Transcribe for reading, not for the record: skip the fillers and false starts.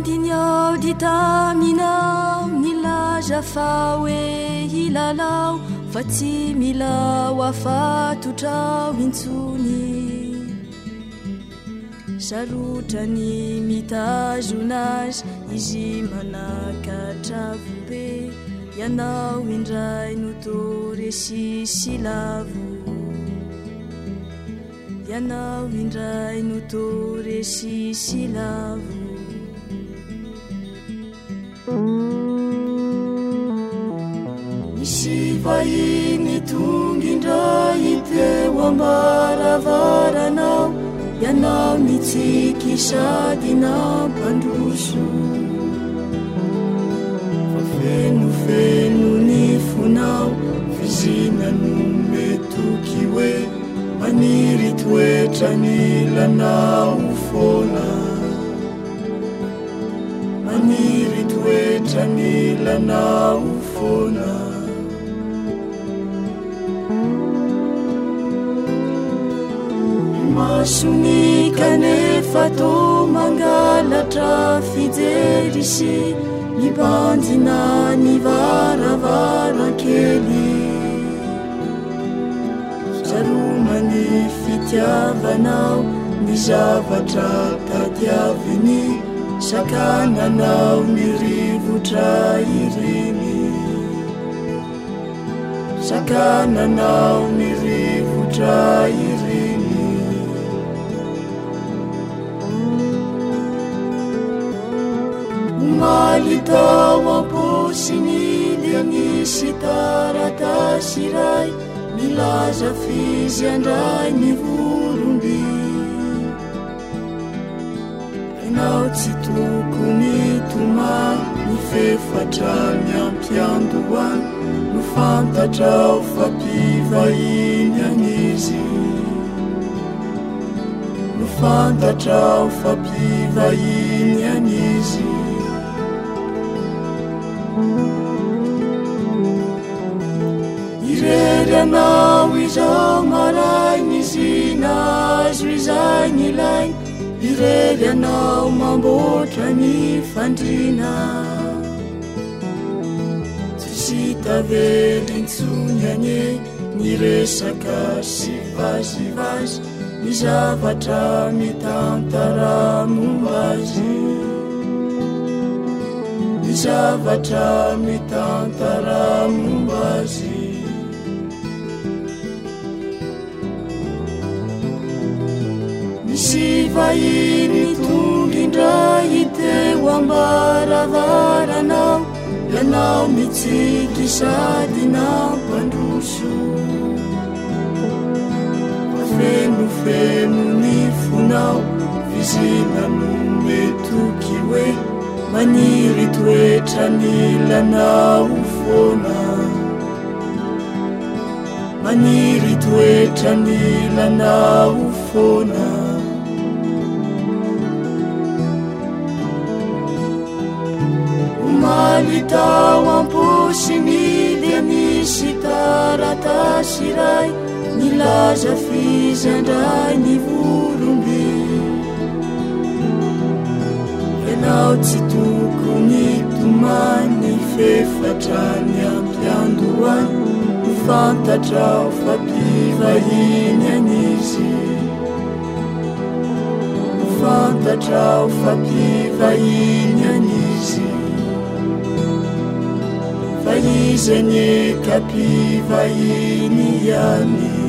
Mandiniao ditaminao nilaza fa hoe hilalao fa tsy milao afatotrao intsony sarotrany mitazonazy izy manakatravo be ianao indray notoresy silavo ianao indray notoresy silavo misy vahiny tonga indray teo ambaravaranao ianao mitsiky sady nampandroso fa fenofeno ny fonao fizina no metoky hoe maniry toetra ny lanao foana maniry toetra ny lanao foana masony kanefa to mangalatra fijery sy mibanjina ny varavarankely saromany fitiavanao ny zavatra tadiaviny sakananao ny rivotra iriny sakananao ny rivotra iriny malitao amposiny lianisy taratasy ray milaza fizy andray ny voromby ianao tsy tokony tomany ny fefatra ny ampiandoany no fantatrao fampivahiny anizy no fantatrao fampivahiny anizy irery anao izao maray ny zinazo izay ny lainy irery anao mamboatra ny fandrina tsisy tavelintsony anye ny resaka sy vazivazy ny zavatra mitantara mombazy ny zavatra mitantara mombazy misy vahiny tonga indray teo ambaravaranao ianao mitsiky sady nampandroso fenofeno ny fonao fizina no metoky hoe maniry toetra ny lanao foana maniry toetra ny lanao foana malitao amposiny lianisy taratasy ray nilaza fizy andray ny voromby ianao tsy tokony tomany fefatra ny ampiandoany no fantatrao fampivahiny anizy no fantatrao fampivahiny anizy fa izy ny kapivahiny ihany